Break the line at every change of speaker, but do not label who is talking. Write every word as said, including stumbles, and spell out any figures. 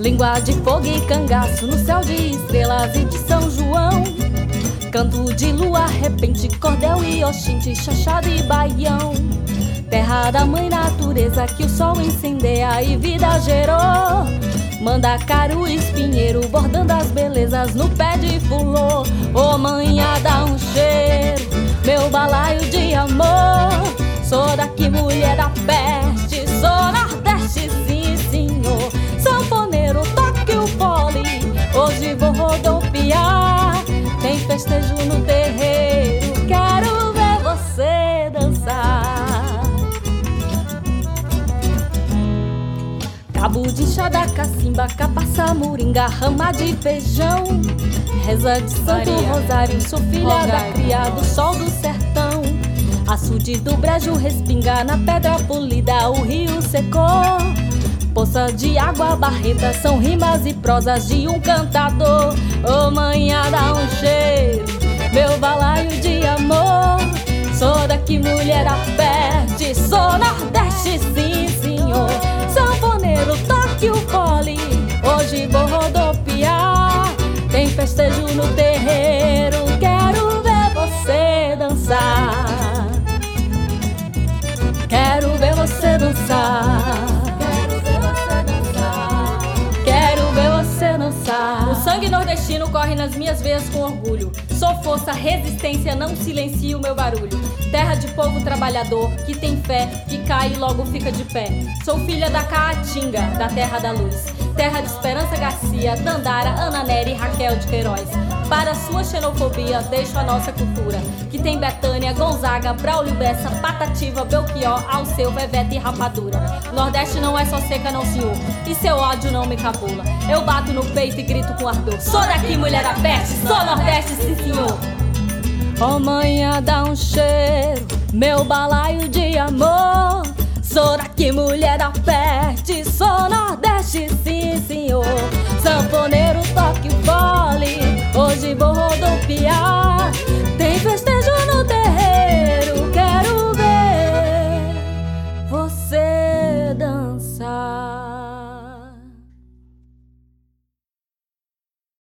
Língua de fogo e cangaço no céu de estrelas e de São João. Canto de lua, repente, cordel e oxinte, chachado e baião. Terra da mãe natureza que o sol incendeia e vida gerou. Mandacaru e espinheiro bordando as belezas no pé de fulô. Ô manhã dá um cheiro, meu balaio de amor. Sou daqui mulher da peste, sou nordeste sim senhor. Sanfoneiro toque o fole, hoje vou rodopiar. Tem festejo no terreiro, quero ver você dançar. Cabo de chá da cacimba, capaça, moringa, rama de feijão. Reza de Santo Maria, Rosário, sou filha Rogai, da cria do sol do sertão. Açude do brejo respinga na pedra polida, o rio secou. Poça de água barrenta, são rimas e prosas de um cantador. Ô manhã dá um cheiro, meu balaio de amor. Sou daqui mulher aperte, sou nordeste sim senhor. Sanfoneiro toque o fole, hoje vou rodopiar. Tem festejo no terreiro, quero ver você dançar. Quero ver você dançar. O sangue nordestino corre nas minhas veias com orgulho. Sou força, resistência, não silencio meu barulho. Terra de povo trabalhador, que tem fé, que cai e logo fica de pé. Sou filha da Caatinga, da terra da luz. Terra de Esperança Garcia, Dandara, Ana Nery e Raquel de Queiroz. Para sua xenofobia, deixo a nossa cultura, que tem Betânia, Gonzaga, Braulio Bessa, Patativa, Belchior, Alceu, Veveta e Rapadura. Nordeste não é só seca não senhor, e seu ódio não me cabula. Eu bato no peito e grito com ardor. Sou daqui mulher da peste, sou Nordeste sim senhor. Ó manhã dá um cheiro, meu balaio de amor. Sou daqui mulher da peste, sou